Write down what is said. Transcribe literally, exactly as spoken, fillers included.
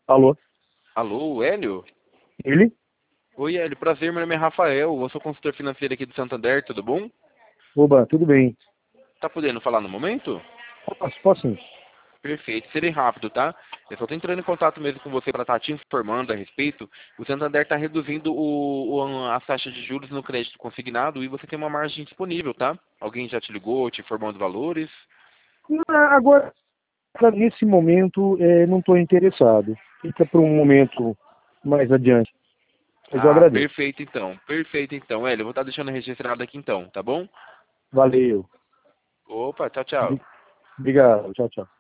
Alô? Alô, Hélio? Ele? Oi, Hélio, prazer, meu nome é Rafael, eu sou consultor financeiro aqui do Santander, tudo bom? Oba, tudo bem. Tá podendo falar no momento? Posso, posso sim. Perfeito, serei rápido, tá? Eu só tô entrando em contato mesmo com você para estar te informando a respeito. O Santander está reduzindo o, o- as taxas de juros no crédito consignado e você tem uma margem disponível, tá? Alguém já te ligou, te informou dos valores? Não, agora, nesse momento, eh, não estou interessado. Fica para um momento mais adiante. Mas eu Ah, agradeço. perfeito então, perfeito então, Hélio, eu vou estar deixando registrado aqui então, tá bom? Valeu. Opa, tchau, tchau. Obrigado. Tchau, tchau.